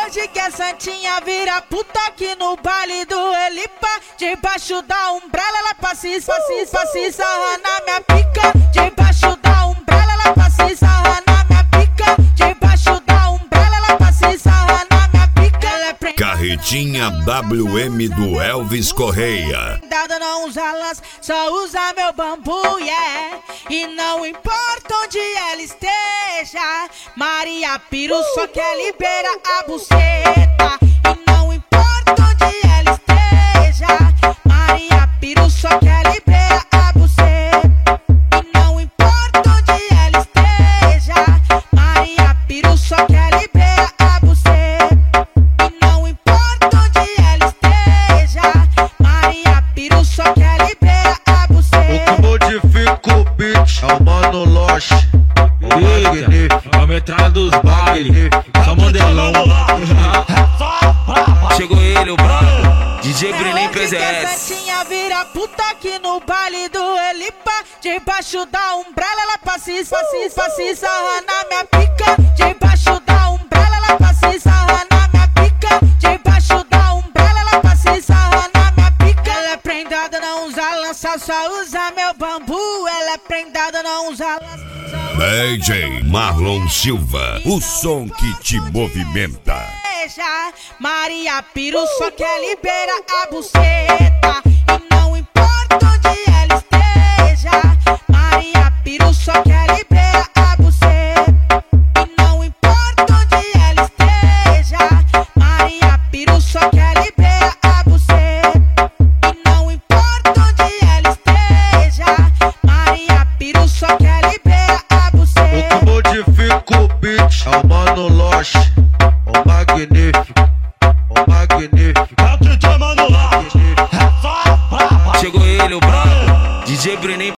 Hoje que a Santinha vira puta aqui no baile do Elipa. Debaixo da umbrella ela passa e sarra na minha pica. Debaixo da umbrella ela passa e sarra na minha pica. Debaixo da umbrella ela passa e sarra na minha pica. Ela é Carretinha WM do Elvis Correia. prendada, não usa lança, só usa meu bambu, yeah. E não importa onde ela esteja, Maria Piru só quer liberar a buceta. E não importa onde ela esteja, Maria Piru só quer liberar a buceta. E não importa onde ela esteja, Maria Piru só quer liberar a buceta. E não importa onde ela esteja, Maria Piru só quer liberar a buceta. O que modifica o beat é o Mano Loche, o magnífico, a metralha dos bailes, só modelão. Chegou ele, o branco, DJ Brenin PZS. Santinha vira puta aqui no baile do Elipa. Debaixo da umbrella ela passa e sarra na minha pica. Debaixo da umbrella ela passa e sarra na minha pica. Debaixo da umbrella ela passa e sarra na minha pica. Ela é prendada, não usa lança, só usa meu bambu. Ela é prendada, não usa lança. DJ Marlon Silva, o som que te movimenta. Maria Piru só quer liberar a buceta. E não importa onde ela esteja, Maria Piru só quer liberar a buceta. E não importa onde ela esteja, Maria Piru só quer liberar a buceta. E não importa onde ela esteja, Maria Piru só quer liberar a buceta. o que modifica o beat é o Mano Loche, o magnífico, o magnífico. Chegou ele, o branco, DJ Brenin